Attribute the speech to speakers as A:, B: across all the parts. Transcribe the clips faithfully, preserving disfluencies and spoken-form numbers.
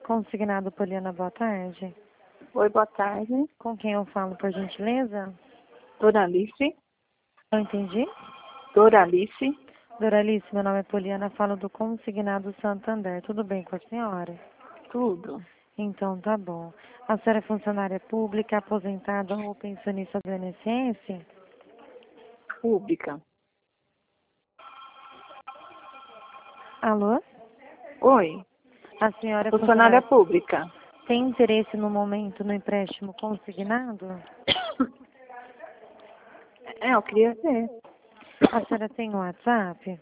A: Consignado Poliana, boa tarde.
B: Oi, boa tarde.
A: Com quem eu falo, por gentileza?
B: Doralice.
A: Não entendi.
B: Doralice.
A: Doralice, meu nome é Poliana, falo do Consignado Santander. Tudo bem com a senhora?
B: Tudo.
A: Então, tá bom. A senhora é funcionária pública, aposentada ou pensionista do I N S S?
B: Pública.
A: Alô?
B: Oi.
A: A senhora é
B: Funcionária
A: funcionária...
B: pública.
A: Tem interesse no momento no empréstimo consignado?
B: É, eu queria ver.
A: A senhora tem o WhatsApp?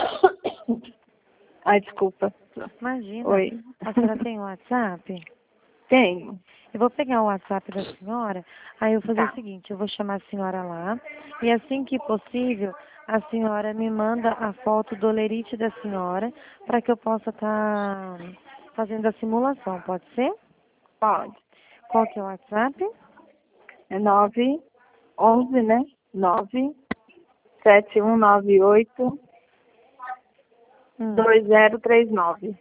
B: Ai, desculpa.
A: Imagina.
B: Oi.
A: A senhora tem o WhatsApp?
B: Tenho.
A: Eu vou pegar o WhatsApp da senhora, aí eu vou fazer
B: Tá.
A: o seguinte, eu vou chamar a senhora lá, e assim que possível, a senhora me manda a foto do olerite da senhora, para que eu possa estar fazendo a simulação, pode ser?
B: Pode.
A: Qual que é o WhatsApp?
B: É nove, onze, né? Nove, sete um nove oito,
A: Hum.
B: dois zero três nove.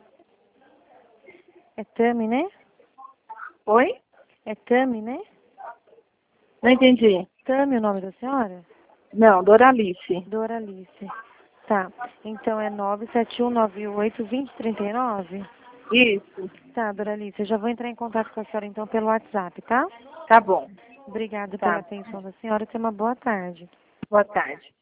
A: É Tami, né?
B: Oi?
A: É Tami, né?
B: Não entendi.
A: Tami o nome da senhora?
B: Não, Doralice.
A: Doralice. Tá, então é nove sete um nove oito, dois zero três nove?
B: Isso.
A: Tá, Doralice, eu já vou entrar em contato com a senhora então pelo WhatsApp, tá?
B: Tá bom.
A: Obrigada pela
B: Tá.
A: atenção da senhora. Tenha uma boa tarde.
B: Boa tarde.